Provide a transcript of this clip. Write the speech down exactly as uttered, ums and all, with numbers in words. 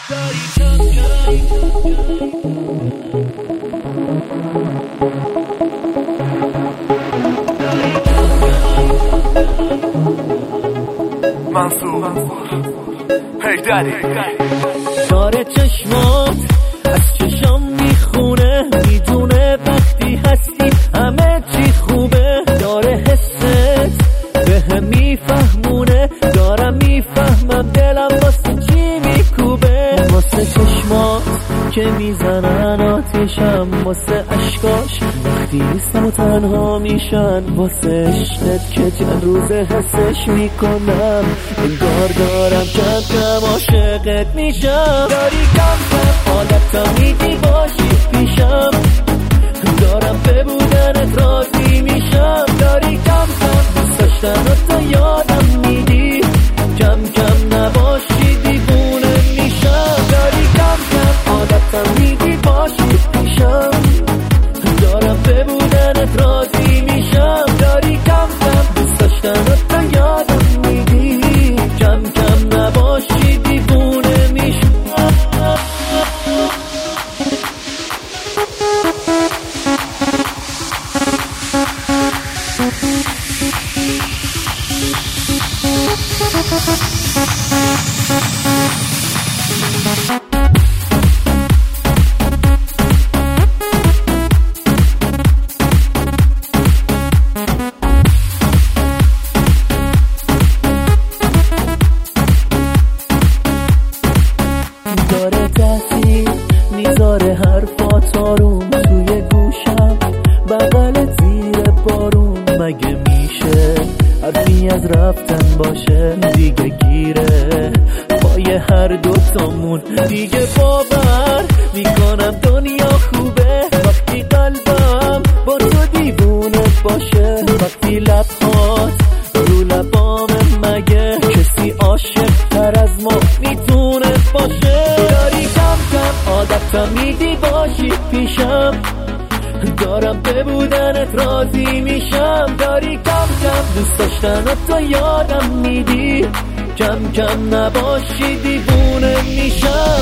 منصور هی داری داره چشمات از چشام میخونه، میدونه وقتی هستی همه چی خوبه. داره حست به هم میفهمونه، دارم میفهمم دلم واسه چی میکوبه. واسه چشمات که میزنن آتیشم، واسه عشقاش وقتی نیستم و تنها میشن، واسه عشقت که چند روز حسش میکنم، انگار دارم کم کم عاشقت میشم. داری کم کم عادتم میدی باشی پیشم، دارم به بودنت راضی میشم. داری کم کم دوست داشتنت تا یادم میدی، کم کم نباشی دیوونه میشم. داری کم کم عادتم میدی باشی پیشم، دارم به بودنت راضی میشم. داری کم کم دوست داشتنت تا یادم میدی، کم کم نباشی دیوونه میشم. داره تاثیر میذاره حرفات آروم توی گوشم، بغل زیر بارون. مگه میشه حرفی از رفتن باشه؟ دیگه گیره پای هر دوتامون، دیگه باور میکنم دنیا خوبه وقتی قلبم با تو دیوونه باشه. وقتی لبهات رو لبامه، مگه کسی عاشق تر از ما میتونه باشه؟ داری کم کم عادتم میدی باشی پیشم، دارم به بودنت راضی میشم. داری کم کم دوست داشتنت تا یادم میدی، کم کم نباشی دیوونه میشم.